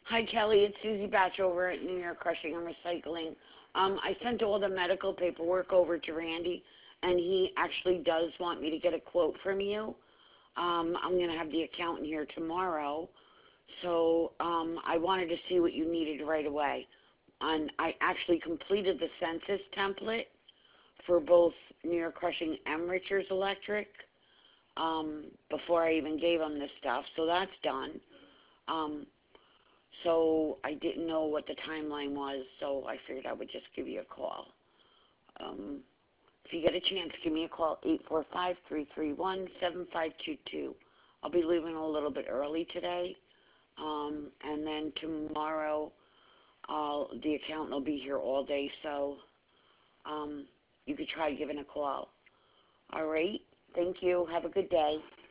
Hi, Kelly. It's Susie Batch over at New York Crushing and Recycling. I sent all the medical paperwork over to Randy, and he actually does want me to get a quote from you. I'm going to have the accountant here tomorrow, so I wanted to see what you needed right away. And I actually completed the census template for both New York Crushing and Richards Electric before I even gave them this stuff, so that's done. Um, So I didn't know what the timeline was, so I figured I would just give you a call. Um, if you get a chance, give me a call, 845-331-7522. I'll be leaving a little bit early today, and then tomorrow the accountant will be here all day, so um, you could try giving a call. All right? Thank you. Have a good day.